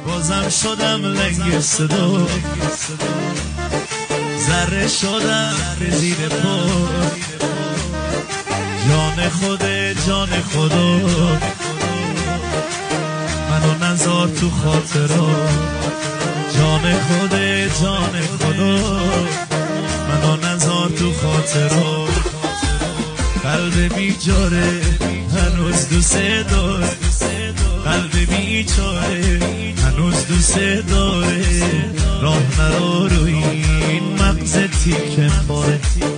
بازم شدم لنگ صدا، ذره شدم به زیر پا. جان خدا منو نذار تو خاطرات. جان خدا منو نذار تو خاطرات. قلب بیچاره هنوز دوست داره، قلب بیچاره هنوز دوست داره. راه نرو رو این مغز تیکه پاره.